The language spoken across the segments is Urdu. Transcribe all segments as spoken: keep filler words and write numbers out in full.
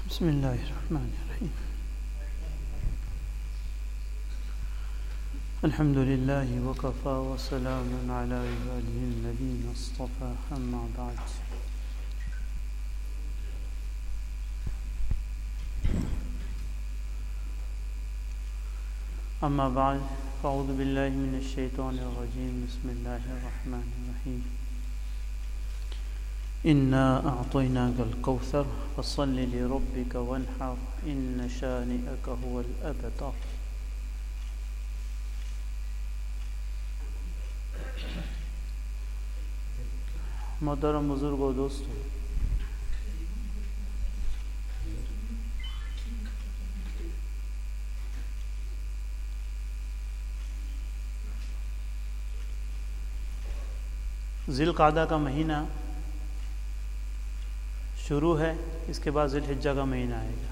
بسم اللہ الرحمن الرحیم الحمد للہ وکفی وسلام علی عبادہ الذین اصطفی اما بعد اما بعد فاعوذ باللہ من الشیطان الرجیم بسم اللہ الرحمن الرحیم انا اعطیناک الکوثر فصل لربک وانحر ان شانئک هو الابتر. محترم بزرگوں دوستوں، ذی القعدہ کا مہینہ شروع ہے، اس کے بعد ذی الحجہ کا مہینہ آئے گا.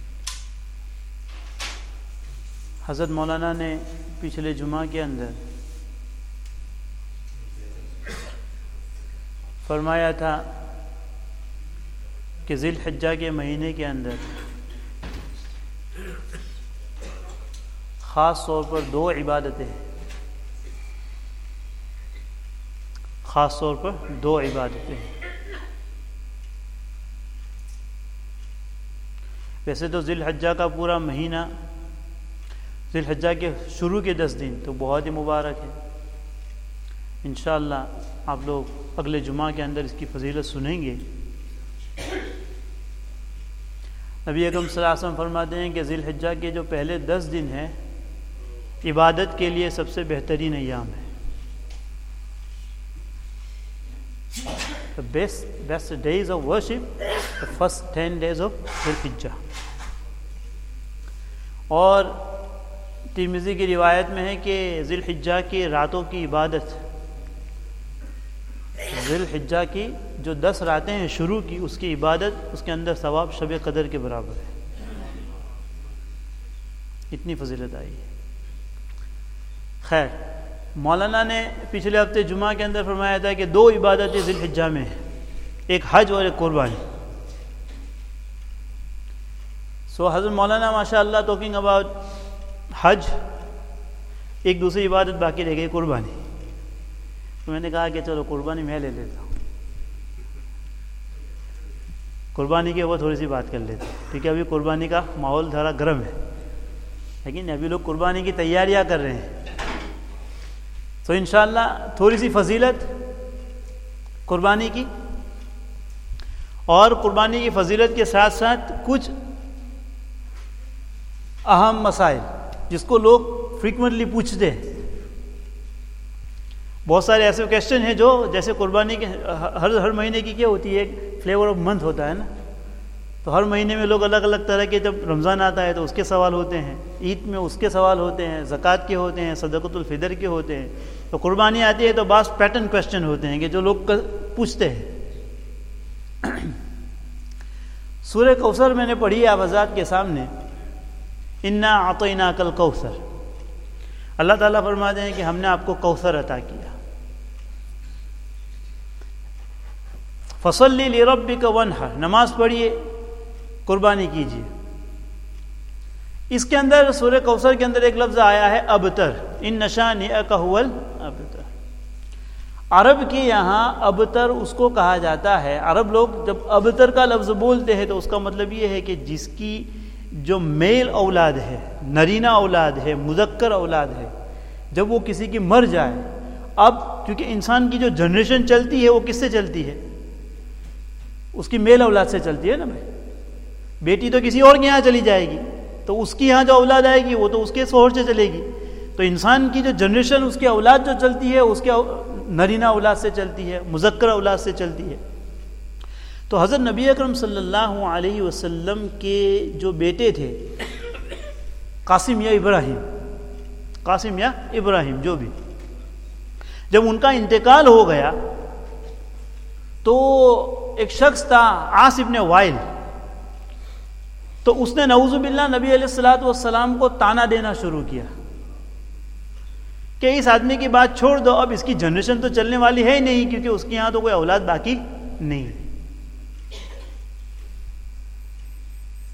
حضرت مولانا نے پچھلے جمعہ کے اندر فرمایا تھا کہ ذی الحجہ کے مہینے کے اندر خاص طور پر دو عبادتیں ہیں، خاص طور پر دو عبادتیں ہیں. ویسے تو ذی الحجہ کا پورا مہینہ، ذی الحجہ کے شروع کے دس دن تو بہت ہی مبارک ہے. انشاءاللہ آپ لوگ اگلے جمعہ کے اندر اس کی فضیلت سنیں گے. نبی اکرم صلی اللہ علیہ وسلم فرماتے ہیں کہ ذی الحجہ کے جو پہلے دس دن ہیں عبادت کے لیے سب سے بہترین ایام ہے. The best, best days of worship, the first ten days of ذی الحجہ. اور ترمذی کی روایت میں ہے کہ ذی الحجہ کی راتوں کی عبادت، ذی الحجہ کی جو دس راتیں ہیں شروع کی، اس کی عبادت، اس کے اندر ثواب شب قدر کے برابر ہے. اتنی فضیلت آئی ہے. خیر، مولانا نے پچھلے ہفتے جمعہ کے اندر فرمایا تھا کہ دو عبادتیں ذی الحجہ میں ہیں، ایک حج اور ایک قربانی. سو حضرت مولانا ماشاء اللہ ٹاکنگ اباؤٹ حج، ایک دوسری عبادت باقی رہ گئی قربانی. تو میں نے کہا کہ چلو قربانی میں لے لیتا ہوں، قربانی کے اوپر تھوڑی سی بات کر لیتے ہیں، کیونکہ ابھی قربانی کا ماحول ذرا گرم ہے، لیکن ابھی لوگ قربانی کی تیاریاں کر رہے ہیں. تو انشاءاللہ تھوڑی سی فضیلت قربانی کی، اور قربانی کی فضیلت کے ساتھ ساتھ کچھ اہم مسائل جس کو لوگ فریکوینٹلی پوچھتے ہیں. بہت سارے ایسے کویسچن ہیں جو جیسے قربانی کے ہر ہر مہینے کی کیا ہوتی ہے، ایک فلیور آف منتھ ہوتا ہے نا. تو ہر مہینے میں لوگ الگ الگ طرح کے، جب رمضان آتا ہے تو اس کے سوال ہوتے ہیں، عید میں اس کے سوال ہوتے ہیں، زکوٰۃ کے ہوتے ہیں، صدقۃ الفطر کے ہوتے ہیں. تو قربانی آتی ہے تو بعض پیٹرن کویسچن ہوتے ہیں کہ جو لوگ پوچھتے ہیں. سورہ کوثر میں نے پڑھی آپ حضرات کے سامنے، انا اعطیناک الکوثر. اللہ تعالیٰ فرماتے ہیں کہ ہم نے آپ کو کوثر عطا کیا. فصلی لربک وانحر، نماز پڑھیے، قربانی کیجیے. اس کے اندر سورہ کوثر کے اندر ایک لفظ آیا ہے ابتر، ان شانئک هو الابتر. عرب کے یہاں ابتر اس کو کہا جاتا ہے، عرب لوگ جب ابتر کا لفظ بولتے ہیں تو اس کا مطلب یہ ہے کہ جس کی جو میل اولاد ہے، نرینہ اولاد ہے، مذکر اولاد ہے، جب وہ کسی کی مر جائے. اب کیونکہ انسان کی جو جنریشن چلتی ہے وہ کس سے چلتی ہے؟ اس کی میل اولاد سے چلتی ہے نا بھائی. بیٹی تو کسی اور کے یہاں چلی جائے گی تو اس کی یہاں جو اولاد آئے گی وہ تو اس کے شوہر سے چلے گی. تو انسان کی جو جنریشن، اس کی اولاد جو چلتی ہے اس کے نرینہ اولاد سے چلتی ہے، مذکر اولاد سے چلتی ہے. تو حضرت نبی اکرم صلی اللہ علیہ وسلم کے جو بیٹے تھے، قاسم یا ابراہیم، قاسم یا ابراہیم جو بھی، جب ان کا انتقال ہو گیا تو ایک شخص تھا عاص ابن وائل، تو اس نے نعوذ باللہ نبی علیہ الصلوۃ والسلام کو تانا دینا شروع کیا کہ اس آدمی کی بات چھوڑ دو، اب اس کی جنریشن تو چلنے والی ہے ہی نہیں، کیونکہ اس کے یہاں تو کوئی اولاد باقی نہیں.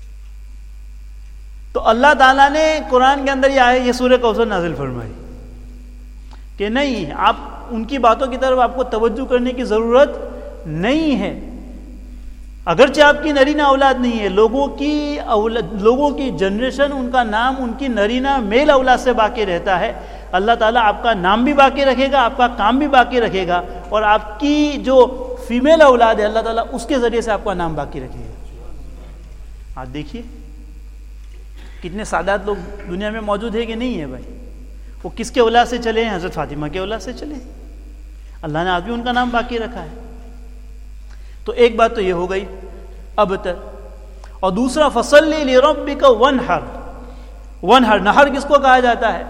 تو اللہ تعالیٰ نے قرآن کے اندر یہ آئے یہ سورہ کوثر نازل فرمائی کہ نہیں، آپ ان کی باتوں کی طرف آپ کو توجہ کرنے کی ضرورت نہیں ہے. اگرچہ آپ کی نرینہ اولاد نہیں ہے، لوگوں کی اولاد، لوگوں کی جنریشن، ان کا نام ان کی نرینہ میل اولاد سے باقی رہتا ہے. اللہ تعالیٰ آپ کا نام بھی باقی رکھے گا، آپ کا کام بھی باقی رکھے گا، اور آپ کی جو فیمیل اولاد ہے اللہ تعالیٰ اس کے ذریعے سے آپ کا نام باقی رکھے گا. آپ دیکھیے کتنے سادات لوگ دنیا میں موجود ہے کہ نہیں ہے بھائی. وہ کس کے اولاد سے چلے ہیں؟ حضرت فاطمہ کے اولاد سے چلے ہیں. اللہ نے آج بھی ان کا نام باقی رکھا ہے. تو ایک بات تو یہ ہو گئی اب تک. اور دوسرا فصلی لربک وانحر. وانحر، نہر کس کو کہا جاتا ہے؟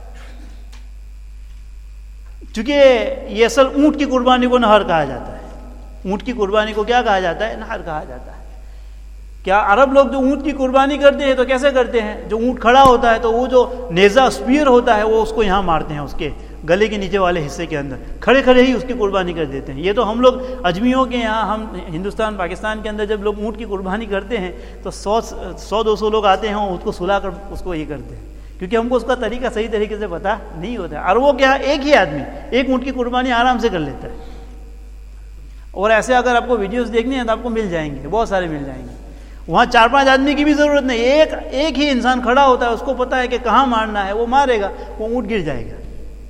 چونکہ یہ اصل اونٹ کی قربانی کو نہر کہا جاتا ہے. اونٹ کی قربانی کو کیا کہا جاتا ہے؟ نہر کہا جاتا ہے. کیا عرب لوگ جو اونٹ کی قربانی کرتے ہیں تو کیسے کرتے ہیں؟ جو اونٹ کھڑا ہوتا ہے تو وہ جو نیزہ اسپیر ہوتا ہے وہ اس کو یہاں مارتے ہیں، اس کے گلے کے نیچے والے حصے کے اندر کھڑے کھڑے ہی اس کی قربانی کر دیتے ہیں. یہ تو ہم لوگ اجمیوں کے یہاں، ہم ہندوستان پاکستان کے اندر جب لوگ اونٹ کی قربانی کرتے ہیں تو سو سو دو سو لوگ آتے ہیں اس کو سلا کر اس کو یہ کرتے ہیں، کیونکہ ہم کو اس کا طریقہ صحیح طریقے سے پتہ نہیں ہوتا ہے. عربوں کے یہاں ایک ہی آدمی ایک اونٹ کی قربانی آرام سے کر لیتا ہے. اور ایسے اگر آپ کو ویڈیوز دیکھنی ہیں تو آپ کو مل جائیں گے، بہت سارے مل جائیں گے. وہاں چار پانچ آدمی کی بھی ضرورت نہیں، ایک ایک ہی انسان کھڑا ہوتا ہے، اس کو پتا ہے کہ کہاں مارنا ہے، وہ مارے گا، وہ اونٹ گر جائے گا.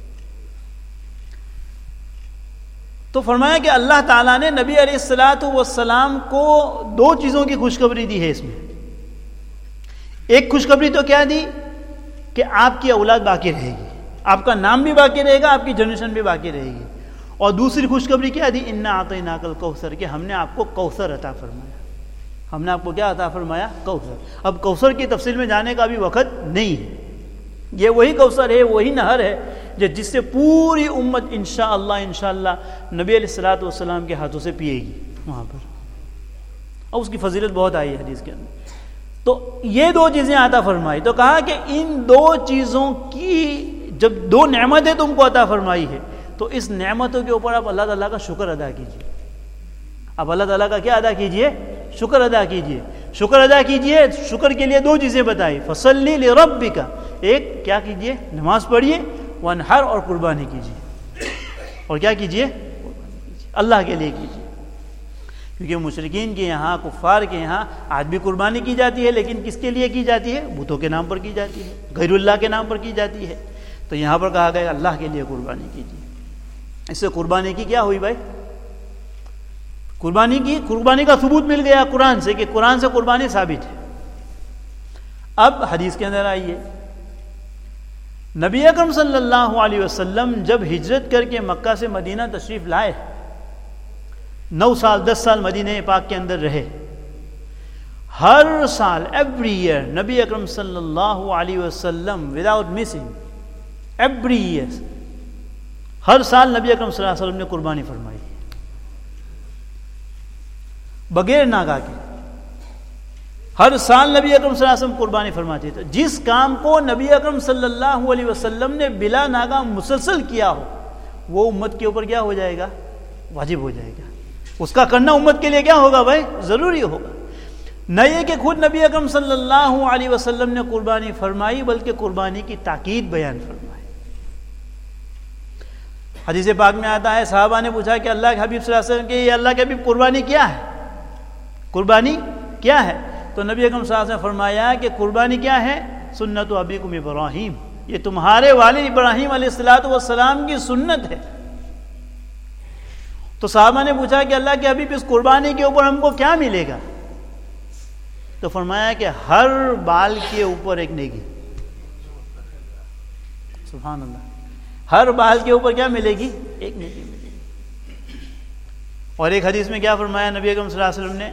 تو فرمایا کہ اللہ تعالیٰ نے نبی علیہ الصلاۃ والسلام کو دو چیزوں کی خوشخبری دی ہے اس میں. ایک خوشخبری تو کیا دی کہ آپ کی اولاد باقی رہے گی، آپ کا نام بھی باقی رہے گا، آپ کی جنریشن بھی باقی رہے گی. اور دوسری خوشخبری کیا دی؟ انا اعطیناک الکوثر، کہ ہم نے آپ کو کوثر عطا فرمایا. ہم نے آپ کو کیا عطا فرمایا؟ کوثر. اب کوثر کی تفصیل میں جانے کا بھی وقت نہیں ہے. یہ وہی کوثر ہے، وہی نہر ہے جس سے پوری امت انشاءاللہ انشاءاللہ نبی علیہ الصلوۃ والسلام کے ہاتھوں سے پیے گی وہاں پر. اور اس کی فضیلت بہت آئی ہے حدیث کے اندر. تو یہ دو چیزیں عطا فرمائی، تو کہا کہ ان دو چیزوں کی جب دو نعمتیں تم کو عطا فرمائی ہے تو اس نعمتوں کے اوپر آپ اللہ تعالیٰ کا شکر ادا کیجیے. اب اللہ تعالیٰ کا کیا ادا کیجیے؟ شکر ادا کیجیے. شکر ادا کیجیے. شکر کے لیے دو چیزیں بتائی، فصلی لربک، ایک کیا کیجیے؟ نماز پڑھیے، وانحر، اور قربانی کیجیے. اور کیا کیجیے؟ اللہ کے لیے کیجیے. کیونکہ مشرکین کے یہاں، کفار کے یہاں آج بھی قربانی کی جاتی ہے، لیکن کس کے لیے کی جاتی ہے؟ بتوں کے نام پر کی جاتی ہے، غیر اللہ کے نام پر کی جاتی ہے. تو یہاں پر کہا گیا اللہ کے لیے قربانی کیجیے. اس سے قربانی کی کیا ہوئی بھائی؟ قربانی کی قربانی کا ثبوت مل گیا قرآن سے، کہ قرآن سے قربانی ثابت ہے. اب حدیث کے اندر آئیے، نبی اکرم صلی اللہ علیہ وسلم جب ہجرت کر کے مکہ سے مدینہ تشریف لائے، نو سال دس سال مدینہ پاک کے اندر رہے. ہر سال ایوری ایئر نبی اکرم صلی اللہ علیہ وسلم وداؤٹ مسنگ ایوری ایئر ہر سال نبی اکرم صلی اللہ علیہ وسلم نے قربانی فرمائی بغیر ناگا کے. ہر سال نبی اکرم صلی اللہ علیہ وسلم قربانی فرماتے تھے. جس کام کو نبی اکرم صلی اللہ علیہ وسلم نے بلا ناگا مسلسل کیا ہو وہ امت کے اوپر کیا ہو جائے گا؟ واجب ہو جائے گا. اس کا کرنا امت کے لیے کیا ہوگا بھائی؟ ضروری ہوگا. نہ یہ کہ خود نبی اکرم صلی اللہ علیہ وسلم نے قربانی فرمائی بلکہ قربانی کی تاکید بیان فرمائی. حدیث پاک میں آتا ہے، صحابہ نے پوچھا کہ اللہ کے حبیب صلی اللہ علیہ وسلم کہ یہ اللہ کے حبیب قربانی کیا ہے؟ قربانی کیا ہے؟ تو نبی اکرم صلی اللہ علیہ وسلم نے فرمایا کہ قربانی کیا ہے؟ سنت ابیکم ابراہیم، یہ تمہارے والد ابراہیم علیہ الصلوۃ والسلام کی سنت ہے. تو صحابہ نے پوچھا کہ اللہ کے حبیب اس قربانی کے اوپر ہم کو کیا ملے گا؟ تو فرمایا کہ ہر بال کے اوپر ایک نیکی. سبحان اللہ. ہر بال کے اوپر کیا ملے گی؟ ایک نیکی ملے گی. اور ایک حدیث میں کیا فرمایا نبی اکرم صلی اللہ علیہ وسلم نے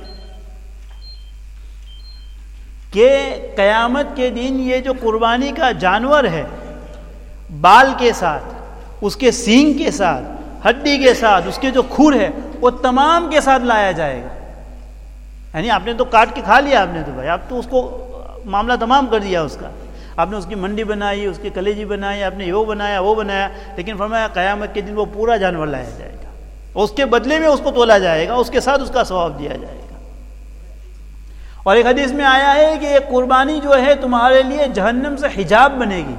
کہ قیامت کے دن یہ جو قربانی کا جانور ہے بال کے ساتھ، اس کے سینگ کے ساتھ، ہڈی کے ساتھ، اس کے جو کھر ہے وہ تمام کے ساتھ لایا جائے گا. یعنی آپ نے تو کاٹ کے کھا لیا، آپ نے تو بھائی آپ تو اس کو معاملہ تمام کر دیا اس کا. آپ نے اس کی منڈی بنائی، اس کی کلیجی بنائی، آپ نے یہ بنایا وہ بنایا، لیکن فرمایا قیامت کے دن وہ پورا جانور لایا جائے گا. اس کے بدلے میں اس کو تولا جائے گا، اس کے ساتھ اس کا ثواب دیا جائے گا. اور ایک حدیث میں آیا ہے کہ یہ قربانی جو ہے تمہارے لیے جہنم سے حجاب بنے گی.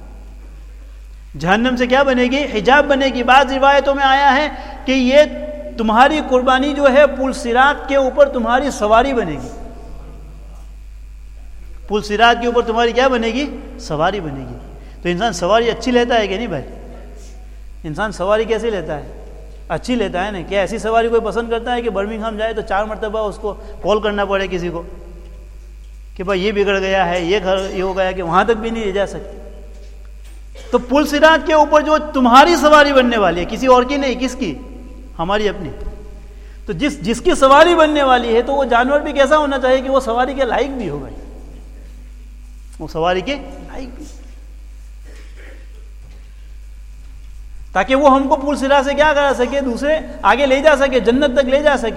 جہنم سے کیا بنے گی؟ حجاب بنے گی. بعض روایتوں میں آیا ہے کہ یہ تمہاری قربانی جو ہے پل صراط کے اوپر تمہاری سواری بنے گی. پل صراط کے اوپر تمہاری کیا بنے گی؟ سواری بنے گی. تو انسان سواری اچھی لیتا ہے کہ نہیں بھائی؟ انسان سواری کیسے لیتا ہے؟ اچھی لیتا ہے نا. کیا ایسی سواری کوئی پسند کرتا ہے کہ برمنگھم جائے تو چار مرتبہ اس کو کال کرنا پڑے کسی کو کہ بھائی یہ بگڑ گیا ہے، یہ گھر یہ ہو گیا، کہ وہاں تک بھی نہیں لے جا سکتے. تو پل صراط کے اوپر جو تمہاری سواری بننے والی ہے، کسی اور کی نہیں، کس کی؟ ہماری اپنی. تو جس جس کی سواری بننے والی ہے تو وہ جانور بھی کیسا ہونا چاہیے کہ وہ سواری کے لائق بھی ہو بھائی، وہ سواری کے لائق بھی، تاکہ وہ ہم کو پل صراط سے کیا کرا سکے، دوسرے آگے لے جا سکے، جنت تک لے جا سکے.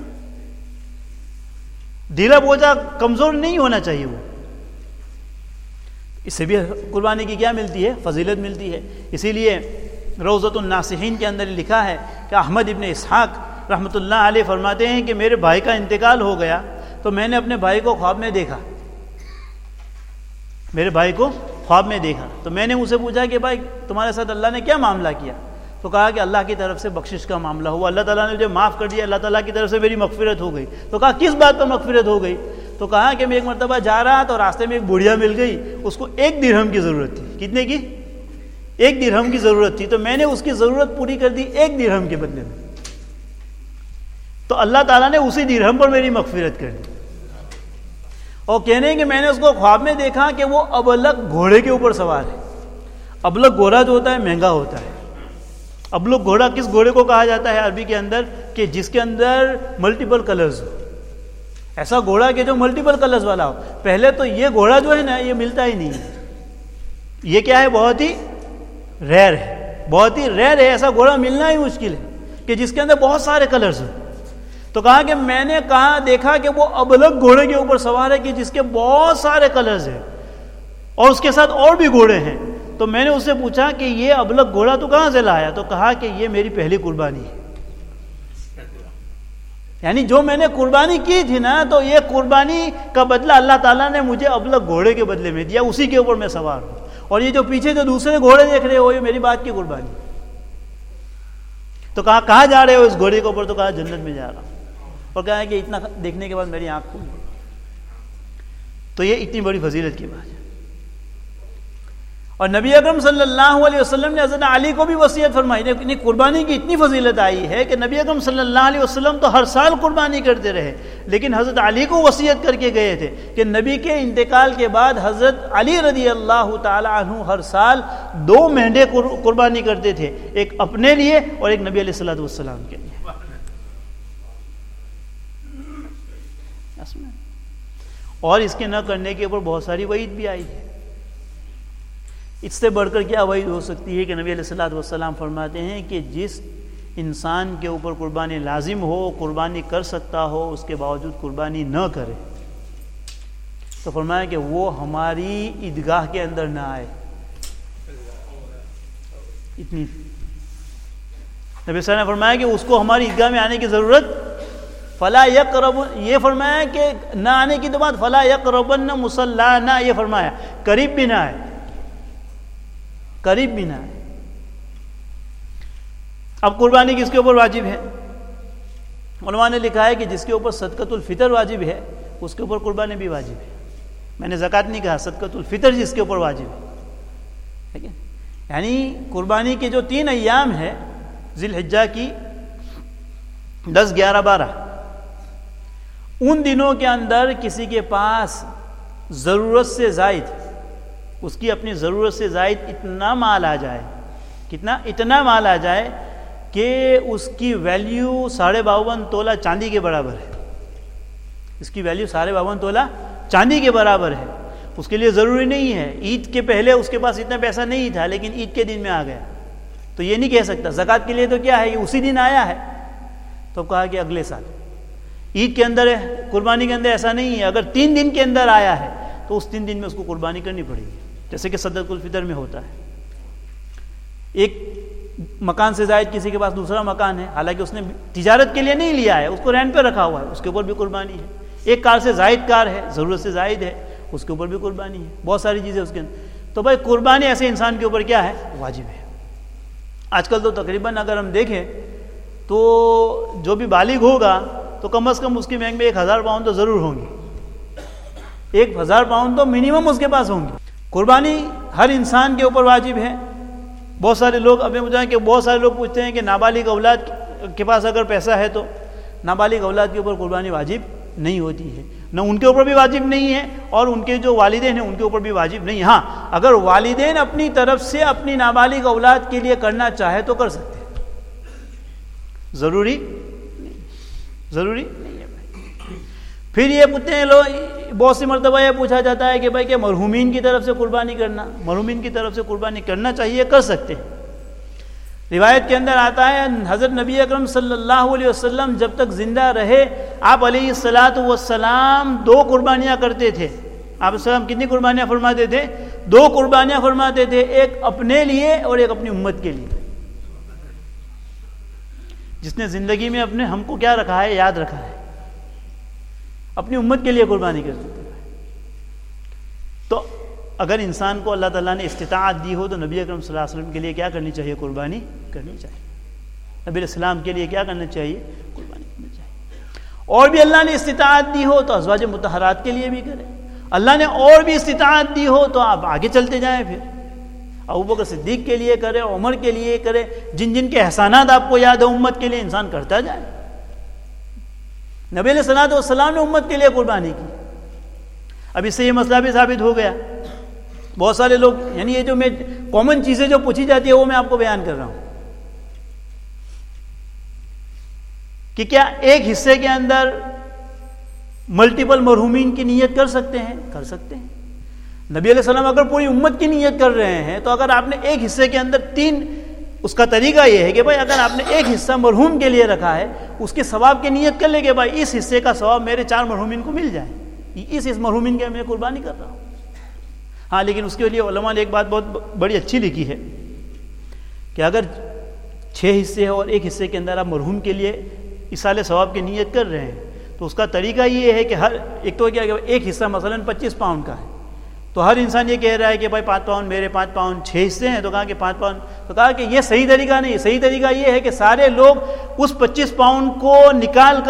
ڈھیلا بوجھا کمزور نہیں ہونا چاہیے وہ. اس سے بھی قربانی کی کیا ملتی ہے؟ فضیلت ملتی ہے. اسی لیے روضۃ الناصحین کے اندر لکھا ہے کہ احمد ابن اسحاق رحمۃ اللہ علیہ فرماتے ہیں کہ میرے بھائی کا انتقال ہو گیا تو میں نے اپنے بھائی کو خواب میں دیکھا میرے بھائی کو خواب میں دیکھا تو میں نے اسے پوچھا کہ بھائی تمہارے ساتھ اللہ نے کیا معاملہ کیا؟ تو کہا کہ اللہ کی طرف سے بخشش کا معاملہ ہوا، اللہ تعالیٰ نے مجھے معاف کر دیا، اللہ تعالیٰ کی طرف سے میری مغفرت ہو گئی. تو کہا کس بات پر مغفرت ہو گئی؟ تو کہا کہ میں ایک مرتبہ جا رہا تو راستے میں ایک بڑھیا مل گئی، اس کو ایک درہم کی ضرورت تھی. کتنے کی؟ ایک درہم کی ضرورت تھی. تو میں نے اس کی ضرورت پوری کر دی ایک درہم کے بدلے میں. تو اللہ تعالیٰ نے اسی درہم پر میری مغفرت کر دی. اور کہنے ہیں کہ میں نے اس کو خواب میں دیکھا کہ وہ ابلق گھوڑے کے اوپر سوار ہے. ابلق گھوڑا جو ہوتا ہے مہنگا ہوتا ہے. ابلق گھوڑا کس گھوڑے کو کہا جاتا ہے عربی کے اندر؟ کہ جس کے اندر ملٹیپل کلرز ہو. ایسا گھوڑا کہ جو ملٹیپل کلرز والا ہو. پہلے تو یہ گھوڑا جو ہے نا یہ ملتا ہی نہیں ہے. یہ کیا ہے؟ بہت ہی ریئر ہے، بہت ہی ریئر ہے. ایسا گھوڑا ملنا ہی مشکل ہے کہ جس کے اندر بہت سارے کلرز ہوں. تو کہا کہ میں نے کہا دیکھا کہ وہ ابلق گھوڑے کے اوپر سوار ہے کہ جس کے بہت سارے کلرز ہیں اور اس کے ساتھ اور بھی گھوڑے ہیں. تو میں نے اس سے پوچھا کہ یہ ابلق گھوڑا تو کہاں سے لایا؟ تو کہا کہ یہ میری پہلی قربانی ہے. یعنی جو میں نے قربانی کی تھی نا تو یہ قربانی کا بدلہ اللہ تعالیٰ نے مجھے ابلق گھوڑے کے بدلے میں دیا، اسی کے اوپر میں سوار ہوں. اور یہ جو پیچھے جو دوسرے گھوڑے دیکھ رہے ہو یہ میری بات کی قربانی. تو کہا کہاں جا رہے ہو اس گھوڑے کے اوپر؟ تو کہا جنت میں جا رہا ہوں. اور کہا کہ اتنا دیکھنے کے بعد میری آنکھ کھل گئی. تو یہ اتنی بڑی فضیلت کی بات ہے. اور نبی اکرم صلی اللہ علیہ وسلم نے حضرت علی کو بھی وصیت فرمائی. اتنی قربانی کی اتنی فضیلت آئی ہے کہ نبی اکرم صلی اللہ علیہ وسلم تو ہر سال قربانی کرتے رہے، لیکن حضرت علی کو وصیت کر کے گئے تھے کہ نبی کے انتقال کے بعد حضرت علی رضی اللہ تعالی عنہ ہر سال دو مہنڈے قربانی کرتے تھے، ایک اپنے لیے اور ایک نبی علیہ الصلوۃ والسلام کے لیے. اور اس کے نہ کرنے کے اوپر بہت ساری وعید بھی آئی ہے. اس سے بڑھ کر کیا وعید ہو سکتی ہے کہ نبی علیہ الصلوۃ والسلام فرماتے ہیں کہ جس انسان کے اوپر قربانی لازم ہو، قربانی کر سکتا ہو، اس کے باوجود قربانی نہ کرے تو فرمایا کہ وہ ہماری عیدگاہ کے اندر نہ آئے. اتنی نبی صلی اللہ علیہ وسلم نے فرمایا کہ اس کو ہماری عیدگاہ میں آنے کی ضرورت فلا یقرب، یہ فرمایا کہ نہ آنے کی تو بات فلا یقربن مصلانا، یہ فرمایا قریب بھی نہ آئے، قریب بھی نہ آئے. اب قربانی کس کے اوپر واجب ہے؟ علماء نے لکھا ہے کہ جس کے اوپر صدقۃ الفطر واجب ہے اس کے اوپر قربانی بھی واجب ہے. میں نے زکوٰۃ نہیں کہا، صدقۃ الفطر جس کے اوپر واجب ہے. ٹھیک ہے، یعنی قربانی کے جو تین ایام ہے ذی الحجہ کی دس گیارہ بارہ، ان دنوں کے اندر کسی کے پاس ضرورت سے زائد، اس کی اپنی ضرورت سے زائد اتنا مال آ جائے، کتنا اتنا مال آ جائے کہ اس کی ویلیو ساڑھے باون تولہ چاندی کے برابر ہے. اس کی ویلیو ساڑھے باون تولہ چاندی کے برابر ہے. اس کے لیے ضروری نہیں ہے عید کے پہلے اس کے پاس اتنا پیسہ نہیں تھا لیکن عید کے دن میں آ گیا تو یہ نہیں کہہ سکتا. زکوٰۃ کے لیے تو کیا ہے، یہ اسی دن آیا ہے تو کہا کہ اگلے سال. عید کے اندر ہے، قربانی کے اندر ایسا نہیں ہے. اگر تین دن کے اندر آیا ہے تو اس تین دن میں اس کو قربانی کرنی پڑے گی، جیسے کہ صدقۃ الفطر میں ہوتا ہے. ایک مکان سے زائد کسی کے پاس دوسرا مکان ہے، حالانکہ اس نے تجارت کے لیے نہیں لیا ہے، اس کو رینٹ پہ رکھا ہوا ہے، اس کے اوپر بھی قربانی ہے. ایک کار سے زائد کار ہے، ضرورت سے زائد ہے، اس کے اوپر بھی قربانی ہے، بہت ساری چیزیں اس کے اندر. تو بھائی قربانی ایسے انسان کے اوپر کیا ہے؟ واجب ہے. آج کل تو تقریباً اگر ہم دیکھیں تو جو بھی بالغ ہوگا تو کم از کم اس کی بینک میں ایک ہزار پاؤنڈ تو ضرور ہوں گے، ایک ہزار پاؤنڈ تو منیمم اس کے پاس ہوں گے. قربانی ہر انسان کے اوپر واجب ہے. بہت سارے لوگ ابھی مجھے کہ بہت سارے لوگ پوچھتے ہیں کہ نابالغ اولاد کے پاس اگر پیسہ ہے تو نابالغ اولاد کے اوپر قربانی واجب نہیں ہوتی ہے، نہ ان کے اوپر بھی واجب نہیں ہے اور ان کے جو والدین ہیں ان کے اوپر بھی واجب نہیں ہے. ہاں اگر والدین اپنی طرف سے اپنی نابالغ اولاد کے لیے کرنا چاہے تو کر سکتے ہیں، ضروری ضروری نہیں ہے. پھر یہ پوچھتے ہیں لوگ، بہت سی مرتبہ یہ پوچھا جاتا ہے کہ بھائی کہ مرحومین کی طرف سے قربانی کرنا، مرحومین کی طرف سے قربانی کرنا چاہیے، کر سکتے ہیں. روایت کے اندر آتا ہے حضرت نبی اکرم صلی اللہ علیہ وسلم جب تک زندہ رہے آپ علیہ الصلاۃ والسلام دو قربانیاں کرتے تھے. آپ السلام کتنی قربانیاں فرماتے تھے؟ دو قربانیاں فرماتے تھے، ایک اپنے لیے اور ایک اپنی امت کے لیے. جس نے زندگی میں اپنے ہم کو کیا رکھا ہے؟ یاد رکھا ہے، اپنی امت کے لیے قربانی کرتے تھے. تو اگر انسان کو اللہ تعالیٰ نے استطاعت دی ہو تو نبی اکرم صلی اللہ علیہ وسلم کے لیے کیا کرنی چاہیے؟ قربانی کرنی چاہیے. نبی علیہ السلام کے لیے کیا کرنا چاہیے؟ قربانی کرنی چاہیے. اور بھی اللہ نے استطاعت دی ہو تو ازواج مطہرات کے لیے بھی کرے. اللہ نے اور بھی استطاعت دی ہو تو آپ آگے چلتے جائیں، پھر ابوبکر صدیق کے لیے کرے، عمر کے لیے کرے، جن جن کے احسانات آپ کو یاد ہے امت کے لیے انسان کرتا جائے. نبی علیہ الصلوۃ والسلام نے امت کے لیے قربانی کی. اب اس سے یہ مسئلہ بھی ثابت ہو گیا. بہت سارے لوگ، یعنی یہ جو میں کامن چیزیں جو پوچھی جاتی ہے وہ میں آپ کو بیان کر رہا ہوں کہ کیا ایک حصے کے اندر ملٹیپل مرحومین کی نیت کر سکتے ہیں؟ کر سکتے ہیں. نبی علیہ السلام اگر پوری امت کی نیت کر رہے ہیں تو اگر آپ نے ایک حصے کے اندر تین، اس کا طریقہ یہ ہے کہ بھائی اگر آپ نے ایک حصہ مرحوم کے لیے رکھا ہے اس کے ثواب کی نیت کر لے کہ بھائی اس حصے کا ثواب میرے چار مرحومین کو مل جائے، اس اس مرحومین کے میں قربانی کر رہا ہوں. ہاں لیکن اس کے لیے علماء نے ایک بات بہت بڑی اچھی لکھی ہے کہ اگر چھ حصے اور ایک حصے کے اندر آپ مرحوم کے لیے ایصال ثواب کی نیت کر رہے ہیں تو اس کا طریقہ یہ ہے کہ ہر ایک تو کیا کہ ایک حصہ مثلاً پچیس پاؤنڈ کا ہے تو ہر انسان یہ کہہ رہا ہے کہ بھائی پانچ پاؤنڈ میرے، پانچ پاؤنڈ، چھ حصے ہیں تو کہا کہ پانچ پاؤنڈ، تو کہا کہ یہ صحیح طریقہ نہیں. صحیح طریقہ یہ ہے کہ سارے لوگ اس پچیس پاؤنڈ کو نکال کر